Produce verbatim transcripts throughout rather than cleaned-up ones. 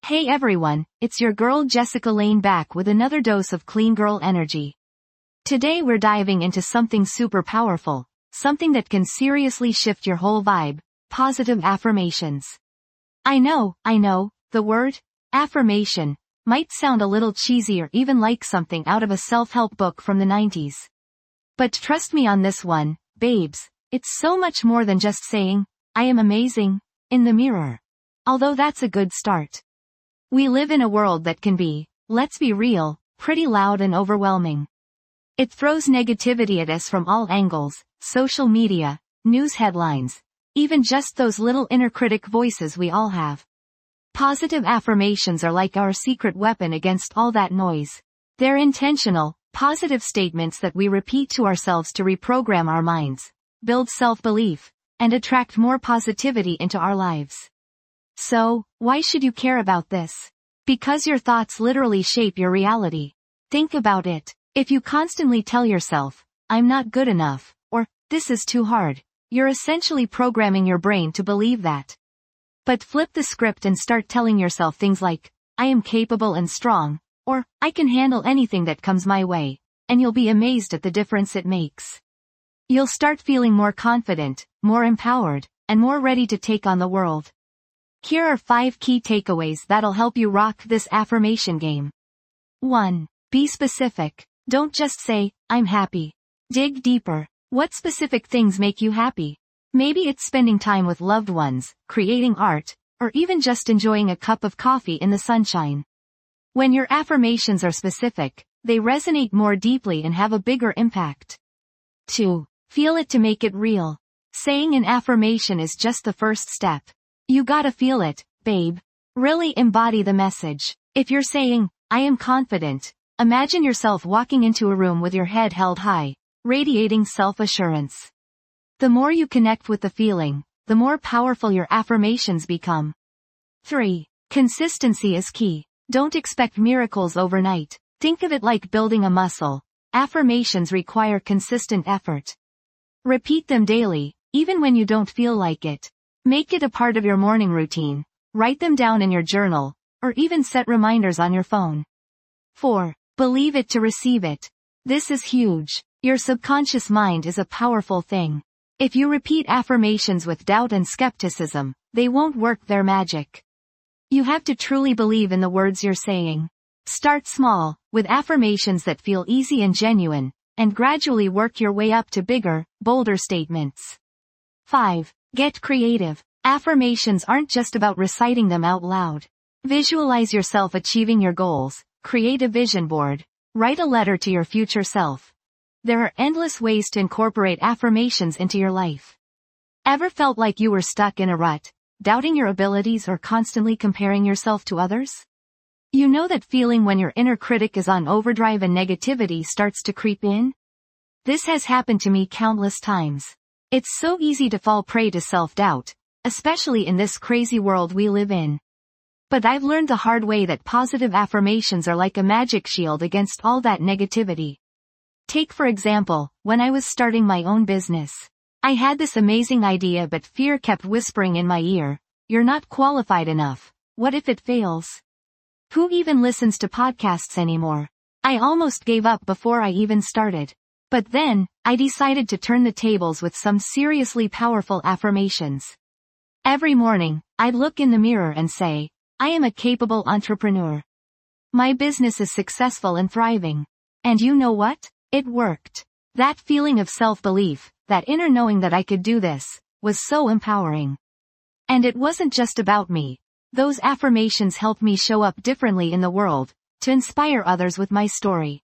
Hey everyone, it's your girl Jessica Lane back with another dose of clean girl energy. Today we're diving into something super powerful, something that can seriously shift your whole vibe, positive affirmations. I know, I know, the word, affirmation, might sound a little cheesy or even like something out of a self-help book from the nineties. But trust me on this one, babes, it's so much more than just saying, I am amazing, in the mirror. Although that's a good start. We live in a world that can be, let's be real, pretty loud and overwhelming. It throws negativity at us from all angles, social media, news headlines, even just those little inner critic voices we all have. Positive affirmations are like our secret weapon against all that noise. They're intentional, positive statements that we repeat to ourselves to reprogram our minds, build self-belief, and attract more positivity into our lives. So, why should you care about this? Because your thoughts literally shape your reality. Think about it. If you constantly tell yourself, I'm not good enough, or, this is too hard, you're essentially programming your brain to believe that. But flip the script and start telling yourself things like, I am capable and strong, or, I can handle anything that comes my way, and you'll be amazed at the difference it makes. You'll start feeling more confident, more empowered, and more ready to take on the world. Here are five key takeaways that'll help you rock this affirmation game. one. Be specific. Don't just say, I'm happy. Dig deeper. What specific things make you happy? Maybe it's spending time with loved ones, creating art, or even just enjoying a cup of coffee in the sunshine. When your affirmations are specific, they resonate more deeply and have a bigger impact. two. Feel it to make it real. Saying an affirmation is just the first step. You gotta feel it, babe. Really embody the message. If you're saying, I am confident, imagine yourself walking into a room with your head held high, radiating self-assurance. The more you connect with the feeling, the more powerful your affirmations become. three. Consistency is key. Don't expect miracles overnight. Think of it like building a muscle. Affirmations require consistent effort. Repeat them daily, even when you don't feel like it. Make it a part of your morning routine. Write them down in your journal, or even set reminders on your phone. four. Believe it to receive it. This is huge. Your subconscious mind is a powerful thing. If you repeat affirmations with doubt and skepticism, they won't work their magic. You have to truly believe in the words you're saying. Start small, with affirmations that feel easy and genuine, and gradually work your way up to bigger, bolder statements. five. Get creative. Affirmations aren't just about reciting them out loud. Visualize yourself achieving your goals, create a vision board, write a letter to your future self. There are endless ways to incorporate affirmations into your life. Ever felt like you were stuck in a rut, doubting your abilities or constantly comparing yourself to others? You know that feeling when your inner critic is on overdrive and negativity starts to creep in? This has happened to me countless times. It's so easy to fall prey to self-doubt, especially in this crazy world we live in. But I've learned the hard way that positive affirmations are like a magic shield against all that negativity. Take for example, when I was starting my own business. I had this amazing idea but fear kept whispering in my ear, you're not qualified enough, what if it fails? Who even listens to podcasts anymore? I almost gave up before I even started. But then, I decided to turn the tables with some seriously powerful affirmations. Every morning, I'd look in the mirror and say, I am a capable entrepreneur. My business is successful and thriving. And you know what? It worked. That feeling of self-belief, that inner knowing that I could do this, was so empowering. And it wasn't just about me. Those affirmations helped me show up differently in the world, to inspire others with my story.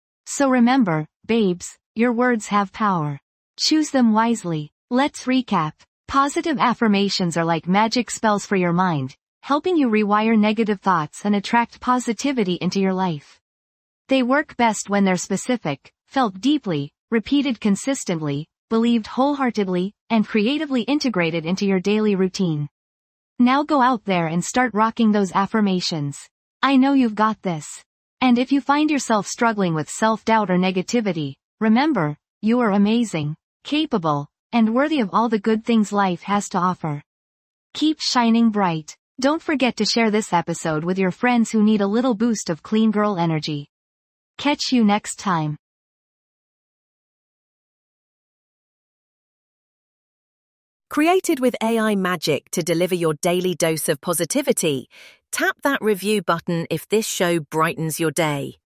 So remember, babes, your words have power. Choose them wisely. Let's recap. Positive affirmations are like magic spells for your mind, helping you rewire negative thoughts and attract positivity into your life. They work best when they're specific, felt deeply, repeated consistently, believed wholeheartedly, and creatively integrated into your daily routine. Now go out there and start rocking those affirmations. I know you've got this. And if you find yourself struggling with self-doubt or negativity, remember, you are amazing, capable, and worthy of all the good things life has to offer. Keep shining bright. Don't forget to share this episode with your friends who need a little boost of clean girl energy. Catch you next time. Created with A I magic to deliver your daily dose of positivity, tap that review button if this show brightens your day.